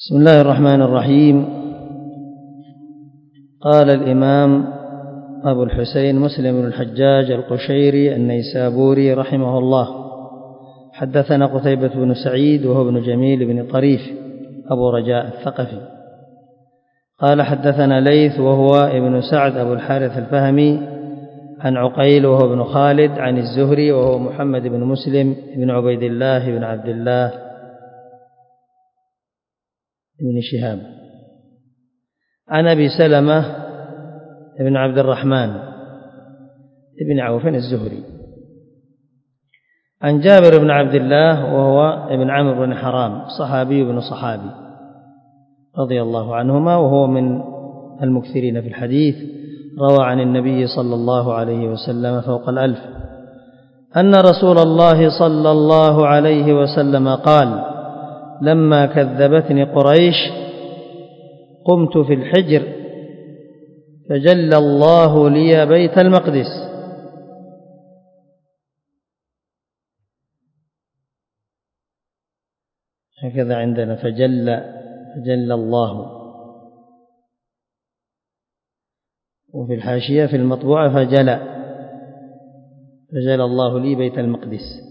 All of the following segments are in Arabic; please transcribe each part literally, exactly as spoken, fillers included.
بسم الله الرحمن الرحيم. قال الإمام أبو الحسين مسلم بن الحجاج القشيري النيسابوري رحمه الله: حدثنا قتيبة بن سعيد وهو ابن جميل بن طريف أبو رجاء الثقفي قال حدثنا ليث وهو ابن سعد أبو الحارث الفهمي عن عقيل وهو ابن خالد عن الزهري وهو محمد بن مسلم بن عبيد الله بن عبد الله بن شهاب عن أبي سلمة بن عبد الرحمن بن عوف الزهري عن جابر بن عبد الله وهو ابن عمرو بن حرام صحابي بن صحابي رضي الله عنهما، وهو من المكثرين في الحديث، روى عن النبي صلى الله عليه وسلم فوق الألف أن رسول الله صلى الله عليه وسلم قال: لما كذبتني قريش قمت في الحجر فجل الله لي بيت المقدس. هكذا عندنا فجل فجل الله، وفي الحاشية في المطبوعة فجل فجل الله لي بيت المقدس،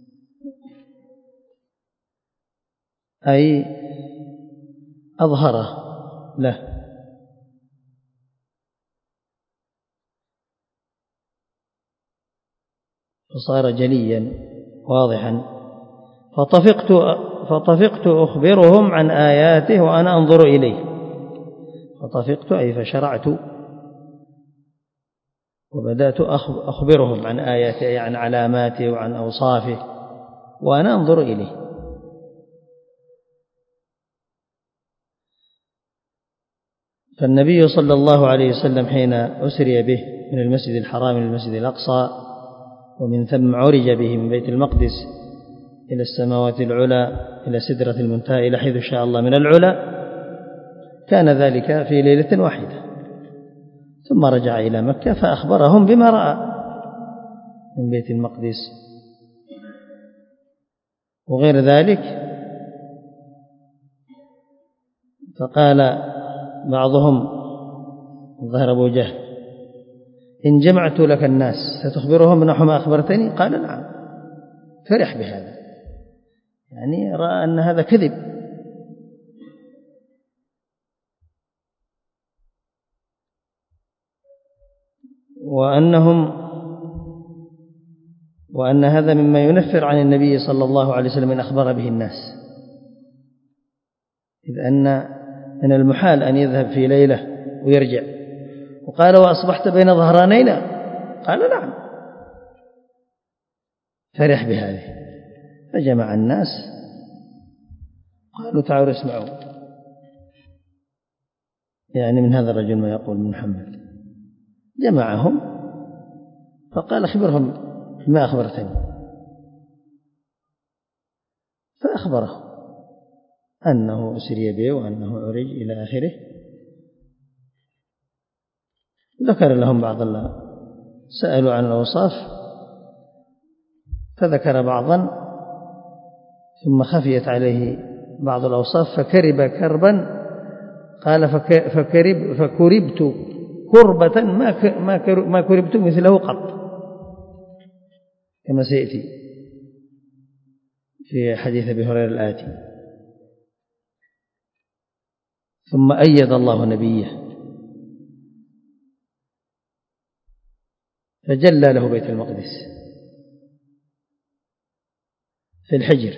أي أظهره له. فصار جليا واضحا. فطفقت فطفقت أخبرهم عن آياته وأنا أنظر إليه. فطفقت أي فشرعت وبدأت أخبرهم عن آياته، أي عن علاماته وعن أوصافه وأنا أنظر إليه. فالنبي صلى الله عليه وسلم حين أسري به من المسجد الحرام إلى المسجد الأقصى، ومن ثم عرج به من بيت المقدس إلى السماوات العلى إلى سدرة المنتهى إلى حيث شاء الله من العلى، كان ذلك في ليلة واحدة، ثم رجع إلى مكة فأخبرهم بما رأى من بيت المقدس وغير ذلك. فقال بعضهم ظهر أبو جهل: إن جمعت لك الناس ستخبرهم نحو ما أخبرتني؟ قال: نعم. فرح بهذا، يعني رأى أن هذا كذب. وأنهم وأن هذا مما ينفر عن النبي صلى الله عليه وسلم من أخبر به الناس، إذ أن من المحال أن يذهب في ليلة ويرجع. وقال: وأصبحت بين ظهرانينا؟ قال: نعم. فرح بهذه، فجمع الناس قالوا: تعالوا اسمعوا، يعني من هذا الرجل ما يقول من محمد. جمعهم فقال: أخبرهم ما أخبرتني. فأخبره أنه أسري به وأنه عرج إلى آخره. ذكر لهم بعض الله، سألوا عن الأوصاف فذكر بعضا، ثم خفيت عليه بعض الأوصاف فكرب كربا. قال: فكرب فكربت كربة ما كربت مثله قط، كما سيأتي في حديث أبي هريرة الآتي. ثم أيد الله نبيه فجلى له بيت المقدس في الحجر،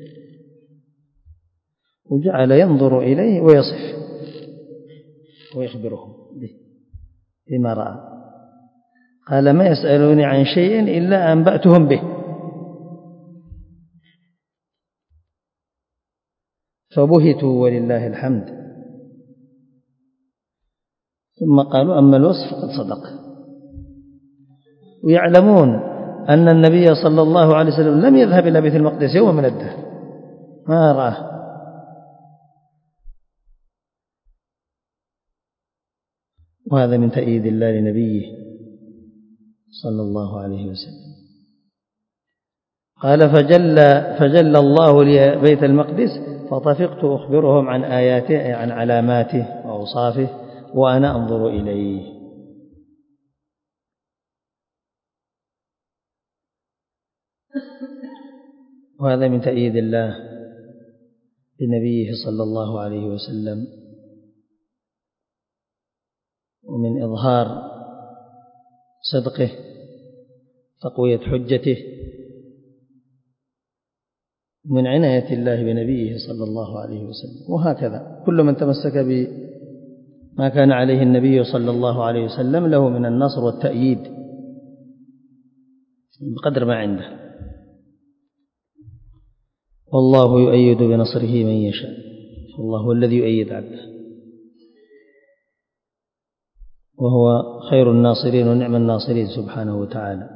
وجعل ينظر إليه ويصف ويخبرهم به بما رأى. قال: ما يسألوني عن شيء إلا أنبأتهم به. فبهتوا ولله الحمد. ثم قالوا: أما الوصف فقد صدق. ويعلمون أن النبي صلى الله عليه وسلم لم يذهب إلى بيت المقدس يوم من الدهر، ما رآه. وهذا من تأييد الله لنبيه صلى الله عليه وسلم. قال: فجل, فجل الله لي بيت المقدس فطفقت أخبرهم عن آياته عن علاماته وأوصافه وأنا أنظر إليه. وهذا من تأييد الله لنبيه صلى الله عليه وسلم ومن إظهار صدقه تقوية حجته من عناية الله بنبيه صلى الله عليه وسلم. وهكذا كل من تمسك بما كان عليه النبي صلى الله عليه وسلم له من النصر والتأييد بقدر ما عنده، والله يؤيد بنصره من يشاء، والله هو الذي يؤيد عبده وهو خير الناصرين ونعم الناصرين سبحانه وتعالى.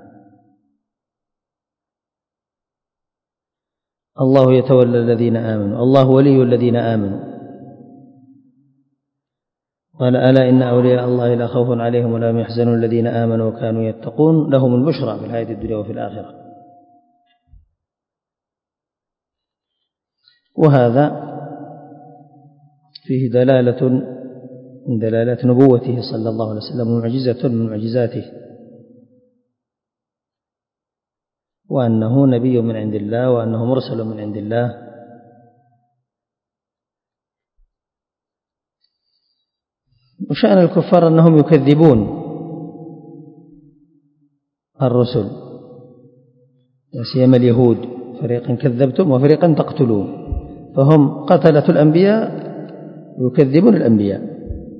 الله يتولى الذين آمنوا، الله ولي الذين آمنوا. قال ألا إن أولياء الله لا خوف عليهم ولا هم يحزنون الذين آمنوا وكانوا يتقون لهم البشرى في الحياة الدنيا وفي الآخرة. وهذا فيه دلالة من دلالات نبوته صلى الله عليه وسلم ومعجزة من معجزاته، وأنه نبي من عند الله وأنه مرسل من عند الله. وشأن الكفار أنهم يكذبون الرسل، لا سيما اليهود، فريقا كذبتم وفريقا تقتلون، فهم قتلة الأنبياء يكذبون الأنبياء.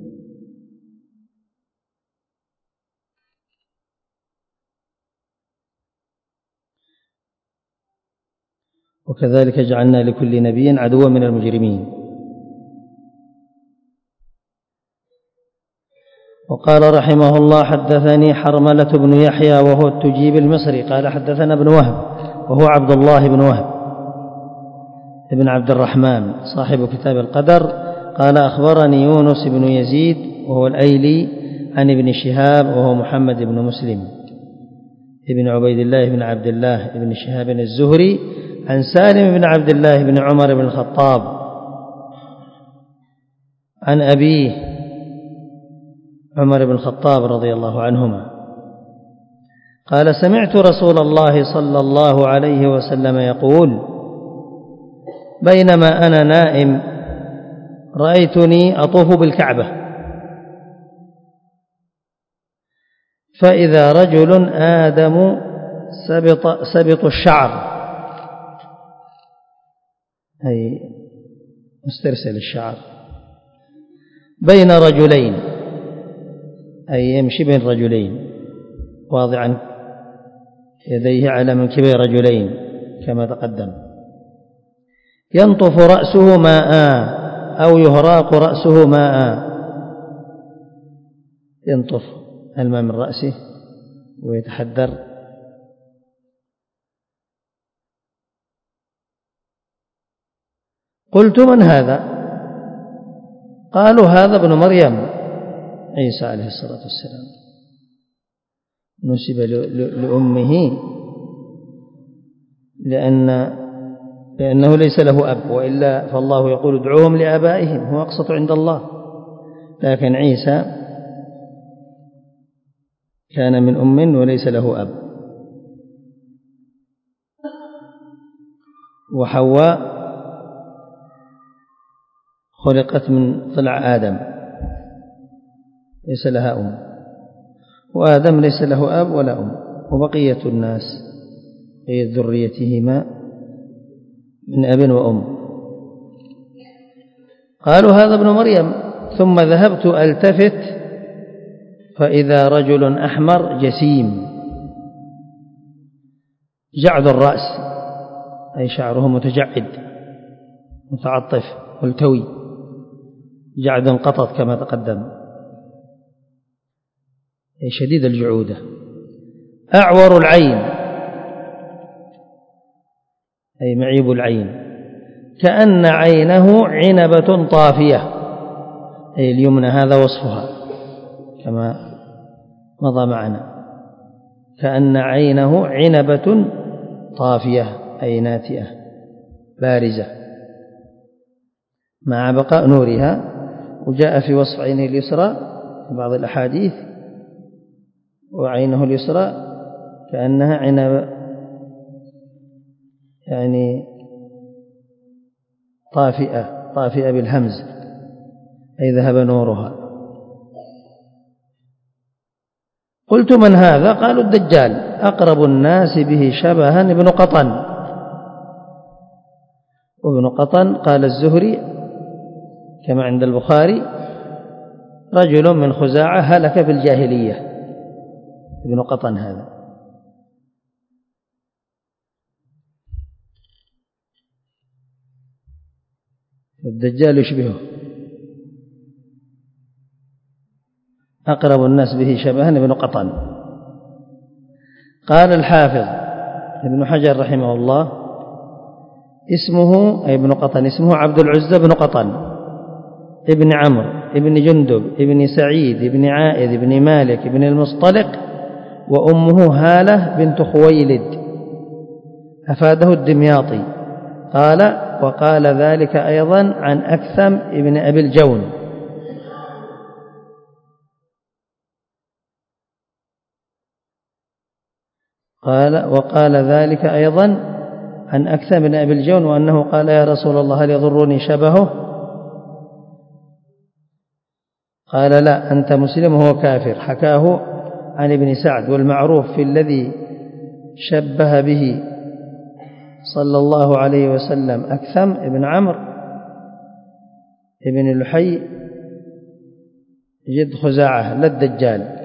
وكذلك جعلنا لكل نبي عدوا من المجرمين. وقال رحمه الله حدثني حرملة بن يحيى وهو التجيب المصري قال حدثنا ابن وهب وهو عبد الله بن وهب ابن عبد الرحمن صاحب كتاب القدر قال أخبرني يونس بن يزيد وهو الأيلي عن ابن شهاب وهو محمد بن مسلم ابن عبيد الله بن عبد الله بن شهاب الزهري عن سالم بن عبد الله بن عمر بن الخطاب عن أبيه عمر بن الخطاب رضي الله عنهما قال سمعت رسول الله صلى الله عليه وسلم يقول بينما أنا نائم رأيتني أطوف بالكعبة فإذا رجل آدم سبط, سبط الشعر أي مسترسل الشعر بين رجلين أي يمشي بين رجلين واضعا يديه على منكبي رجلين كما تقدم ينطف رأسه ماء أو يهراق رأسه ماء ينطف الماء من رأسه ويتحدر قلت من هذا؟ قالوا هذا ابن مريم عيسى عليه الصلاة والسلام نسب لأمه لأن لأنه ليس له أب وإلا فالله يقول ادعوهم لآبائهم هو أقسط عند الله لكن عيسى كان من أم وليس له أب وحواء خلقت من ضلع آدم ليس لها أم وآدم ليس له أب ولا أم وبقية الناس بقية ذريتهما من أب وأم قالوا هذا ابن مريم ثم ذهبت ألتفت فإذا رجل أحمر جسيم جعد الرأس أي شعره متجعد متعطف ملتوي جعد قطط كما تقدم أي شديد الجعودة أعور العين أي معيب العين كأن عينه عنبة طافية أي اليمنى هذا وصفها كما مضى معنا كأن عينه عنبة طافية أي ناتئة بارزة مع بقاء نورها. وجاء في وصف عينه اليسرى في بعض الأحاديث: وعينه اليسرى كأنها عين يعني طافئة طافئة بالهمز، أي ذهب نورها. قلت: من هذا؟ قالوا: الدجال، أقرب الناس به شبها ابن قطن. وابن قطن قال الزهري كما عند البخاري: رجل من خزاعة هلك في الجاهلية. ابن قطن هذا. الدجال يشبهه. أقرب الناس به شبها ابن قطن. قال الحافظ ابن حجر رحمه الله: اسمه أي ابن قطن اسمه عبد العزى بن قطن ابن عمرو ابن جندب ابن سعيد ابن عائذ ابن مالك ابن المصطلق، وأمه هالة بنت خويلد. أفاده الدمياطي. قال: وقال ذلك أيضا عن أكثم ابن أبي الجون. قال: وقال ذلك أيضا عن أكثم بن أبي الجون، وأنه قال: يا رسول الله هل يضرني شبهه؟ قال: لا، أنت مسلم وهو كافر. حكاه عن ابن سعد. والمعروف في الذي شبه به صلى الله عليه وسلم أكثم ابن عمرو ابن لحي جد خزاعة لا الدجال.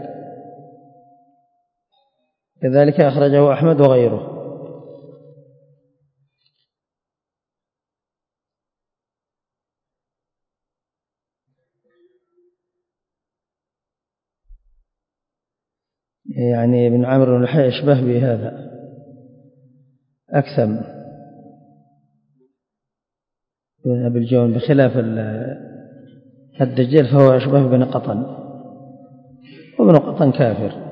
كذلك أخرجه أحمد وغيره. يعني ابن عمرو بن لحي أشبه بهذا أكثم بن أبي الجون، بخلاف الدجال فهو أشبه بن قطن، وابن قطن كافر.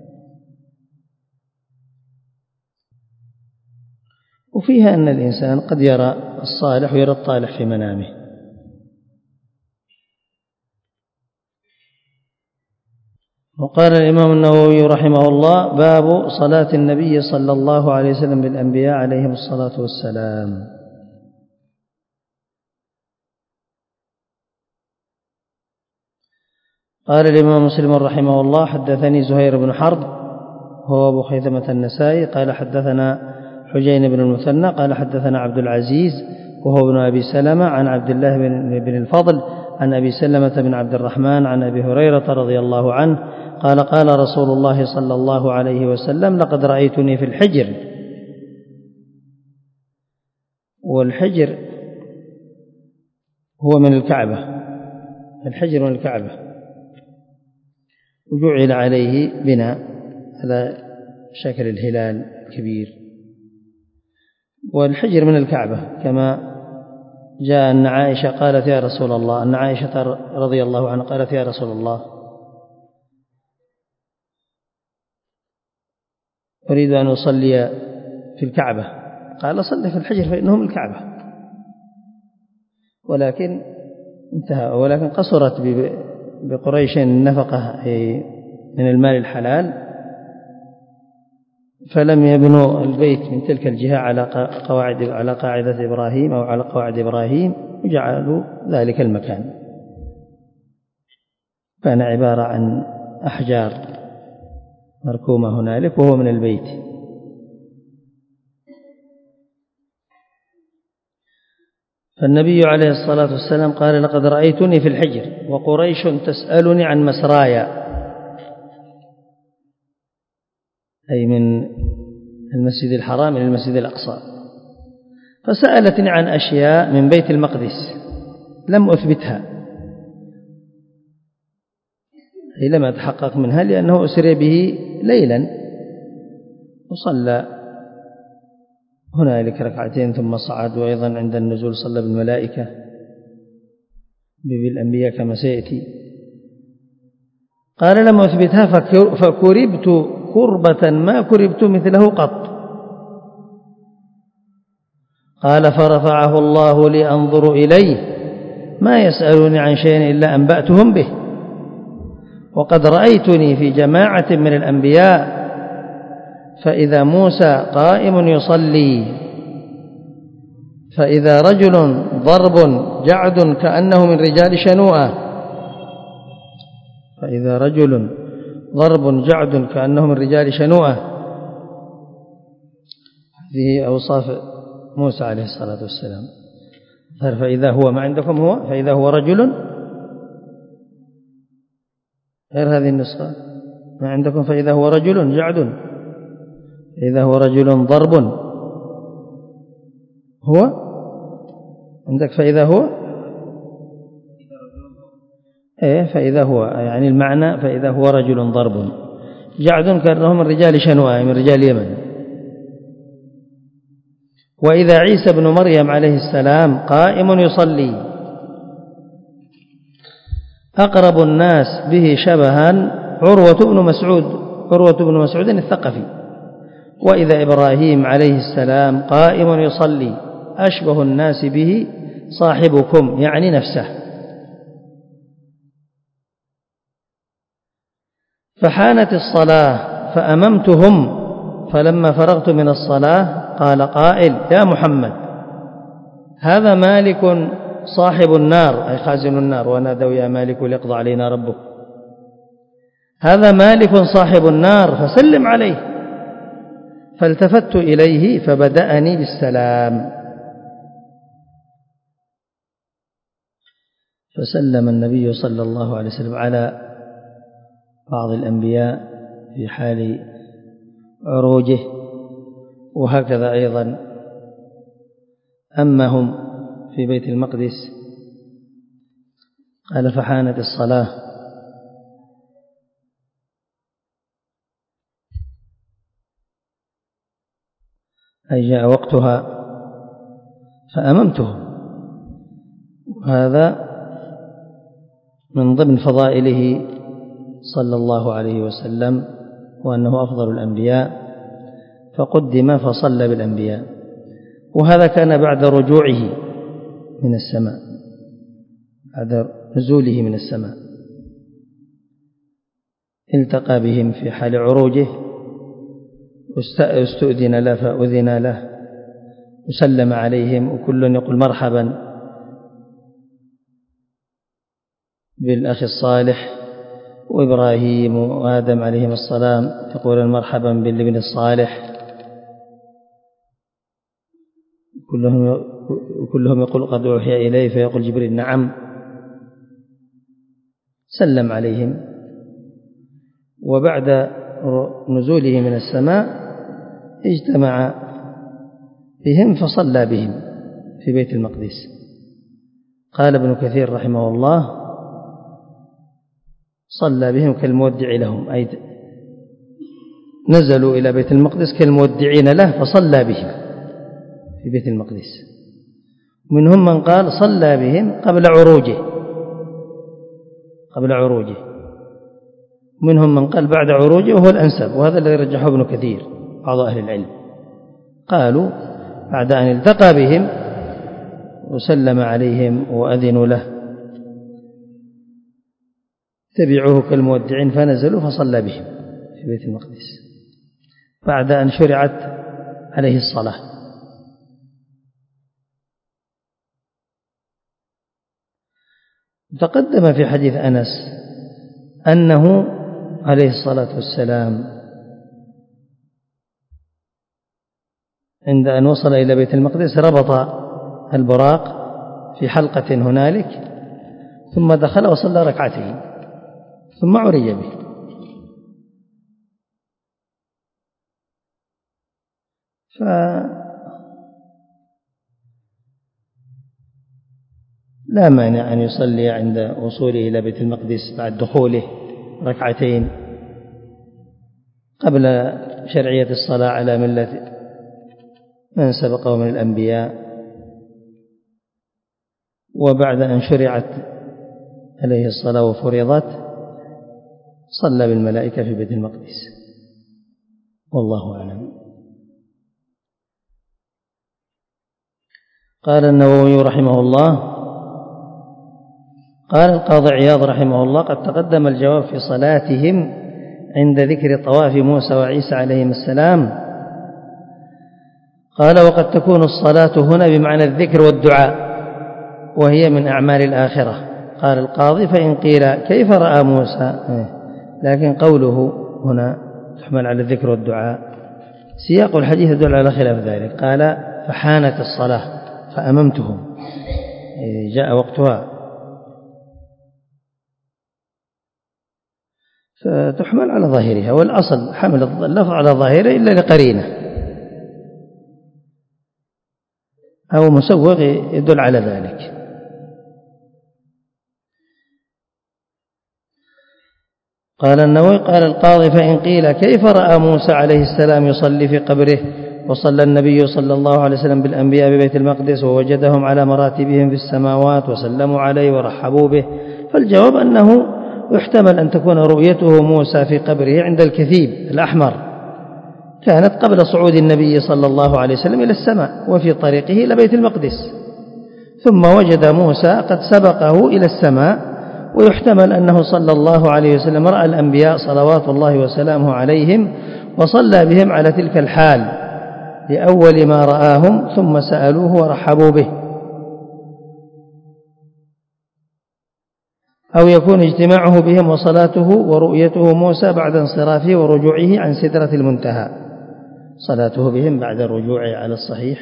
وفيها أن الإنسان قد يرى الصالح ويرى الطالح في منامه. وقال الإمام النووي رحمه الله: باب صلاة النبي صلى الله عليه وسلم بالأنبياء عليهم الصلاة والسلام. قال الإمام مسلم رحمه الله: حدثني زهير بن حرب هو أبو خيثمة النسائي قال: حدثنا حجين بن المثنى قال: حدثنا عبد العزيز وهو ابن أبي سلمة عن عبد الله بن الفضل عن أبي سلمة بن عبد الرحمن عن أبي هريرة رضي الله عنه قال: قال رسول الله صلى الله عليه وسلم: لقد رأيتني في الحجر. والحجر هو من الكعبة، الحجر من الكعبة، وجعل عليه بناء على شكل الهلال الكبير. والحجر من الكعبة كما جاء أن عائشة قالت: يا رسول الله، أن عائشة رضي الله عنها قالت: يا رسول الله، أريد أن أصلي في الكعبة. قال: صلي في الحجر فإنه من الكعبة. ولكن انتهى ولكن قصرت بقريش النفقة من المال الحلال، فلم يبنوا البيت من تلك الجهة على قواعد على قاعدة إبراهيم أو على قواعد إبراهيم، وجعلوا ذلك المكان. كان عبارة عن أحجار مركومة هنالك وهو من البيت. فالنبي عليه الصلاة والسلام قال: لقد رأيتني في الحجر وقريش تسألني عن مسرايا، أي من المسجد الحرام إلى المسجد الأقصى، فسألتني عن أشياء من بيت المقدس لم أثبتها، أي لم أتحقق منها، لأنه أسري به ليلا وصلى هنالك ركعتين ثم صعد، وأيضا عند النزول صلى بالملائكة بالأنبياء كما سيأتي. قال: لم أثبتها فكربت كربة ما كربت مثله قط. قال: فرفعه الله لأنظر إليه ما يسألوني عن شيء إلا أنبأتهم به، وقد رأيتني في جماعة من الأنبياء فإذا موسى قائم يصلي، فإذا رجل ضرب جعد كأنه من رجال شنوءة، فإذا رجل ضرب جعد كأنه من رجال شنوءة. هذه أوصاف موسى عليه الصلاة والسلام. فإذا هو ما عندكم هو فإذا هو رجل، غير هذه النسخة ما عندكم فإذا هو رجل جعد، إذا هو رجل ضرب هو عندك فإذا هو إيه فإذا هو يعني المعنى فإذا هو رجل ضرب جعد كأنه من رجال شنوءة من رجال اليمن. وإذا عيسى بن مريم عليه السلام قائم يصلي، أقرب الناس به شبها عروة بن مسعود عروة بن مسعود الثقفي. وإذا إبراهيم عليه السلام قائم يصلي، أشبه الناس به صاحبكم يعني نفسه. فحانت الصلاة فأممتهم، فلما فرغت من الصلاة قال قائل يا محمد هذا مالك صاحب النار أي خازن النار، ونادوا يا مالك ليقضى علينا ربك، هذا مالك صاحب النار فسلم عليه. فالتفت إليه فبدأني بالسلام، فسلم النبي صلى الله عليه وسلم على بعض الأنبياء في حال عروجه، وهكذا أيضا أما هم في بيت المقدس قال فحانت الصلاة أي جاء وقتها فأممتهم. وهذا من ضمن فضائله صلى الله عليه وسلم، وأنه أفضل الأنبياء فقدم فصلى بالأنبياء. وهذا كان بعد رجوعه من السماء، بعد نزوله من السماء، التقى بهم في حال عروجه، استؤذن له فأذن له، وسلم عليهم، وكل يقول مرحبا بالأخ الصالح، وإبراهيم وآدم عليهم السلام يقول مرحبا بالابن الصالح، كلهم كلهم يقول قد أوحي إليه، فيقول جبريل نعم، سلم عليهم. وبعد نزوله من السماء اجتمع بهم فصلى بهم في بيت المقدس. قال ابن كثير رحمه الله صلى بهم كالمودع لهم، أي نزلوا إلى بيت المقدس كالمودعين له فصلى بهم في بيت المقدس. منهم من قال صلى بهم قبل عروجه قبل عروجه منهم من قال بعد عروجه، وهو الأنسب، وهذا الذي رجحه ابن كثير. بعض أهل العلم قالوا بعد أن التقى بهم وسلم عليهم وأذنوا له تبعوه كالمودعين فنزلوا فصلى بهم في بيت المقدس بعد أن شرعت عليه الصلاة. تقدم في حديث أنس أنه عليه الصلاة والسلام عند أن وصل إلى بيت المقدس ربط البراق في حلقة هنالك، ثم دخل وصلى ركعتين ثم عرج به. فلا مانع أن يصلي عند وصوله إلى بيت المقدس بعد دخوله ركعتين قبل شرعية الصلاة على ملة من سبقه من الأنبياء، وبعد أن شرعت عليه الصلاة وفرضت صلى بالملائكة في بيت المقدس، والله أعلم. قال النووي رحمه الله قال القاضي عياض رحمه الله: قد تقدم الجواب في صلاتهم عند ذكر طواف موسى وعيسى عليهم السلام. قال: وقد تكون الصلاة هنا بمعنى الذكر والدعاء، وهي من أعمال الآخرة. قال القاضي: فإن قيل كيف رأى موسى، لكن قوله هنا تحمل على الذكر والدعاء، سياق الحديث يدل على خلاف ذلك. قال: فحانت الصلاة فأممتهم، جاء وقتها، فتحمل على ظاهرها، والأصل حمل اللفظ على ظاهره إلا لقرينة أو مسوغ يدل على ذلك. قال النووي: قال القاضي: فإن قيل كيف رأى موسى عليه السلام يصلي في قبره وصلى النبي صلى الله عليه وسلم بالأنبياء ببيت المقدس ووجدهم على مراتبهم في السماوات وسلموا عليه ورحبوا به، فالجواب أنه يحتمل أن تكون رؤيته موسى في قبره عند الكثيب الأحمر كانت قبل صعود النبي صلى الله عليه وسلم إلى السماء وفي طريقه إلى بيت المقدس، ثم وجد موسى قد سبقه إلى السماء، ويحتمل أنه صلى الله عليه وسلم رأى الأنبياء صلوات الله وسلامه عليهم وصلى بهم على تلك الحال لأول ما رآهم، ثم سألوه ورحبوا به. أو يكون اجتماعه بهم وصلاته ورؤيته موسى بعد انصرافه ورجوعه عن سدرة المنتهى، صلاته بهم بعد الرجوع على الصحيح،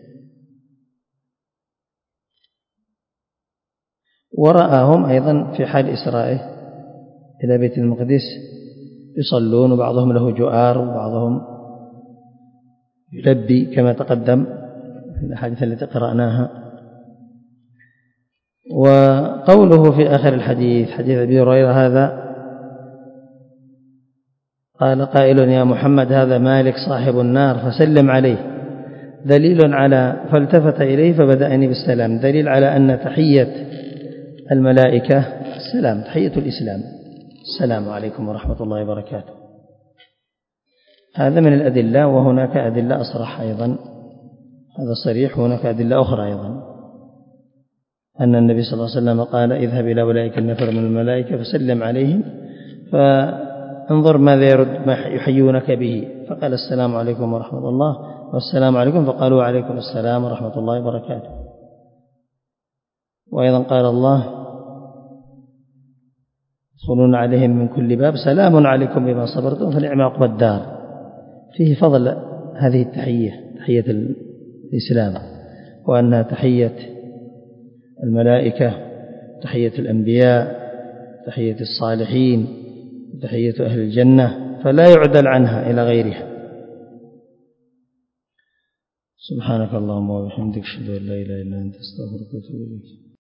ورآهم أيضا في حال إسرائه إلى بيت المقدس يصلون، وبعضهم له جؤار وبعضهم يلبي كما تقدم في الأحاديث التي قرأناها. وقوله في آخر الحديث، حديث أبي هريرة هذا: قال قائل: يا محمد هذا مالك صاحب النار فسلم عليه، دليل على، فالتفت إليه فبدأني بالسلام، دليل على أن تحية الملائكة السلام، تحية الإسلام، السلام عليكم ورحمة الله وبركاته. هذا من الأدلة، وهناك أدلة أصرح أيضا، هذا صريح، وهناك أدلة أخرى أيضا أن النبي صلى الله عليه وسلم قال: اذهب إلى أولئك النفر من الملائكة فسلم عليهم فانظر ماذا يرد ما يحيونك به، فقال: السلام عليكم ورحمة الله، والسلام عليكم، فقالوا: وعليكم السلام ورحمة الله وبركاته. وأيضا قال الله: يدخلون عليهم من كل باب سلام عليكم بما صبرتم فنعم عقبى الدار. فيه فضل هذه التحية، تحية الإسلام، وأنها تحية الملائكة، تحية الأنبياء، تحية الصالحين، تحية أهل الجنة، فلا يعدل عنها إلى غيرها. سبحانك اللهم وبحمدك، أشهد أن لا إله إلا أنت، أستغفرك وأتوب إليك.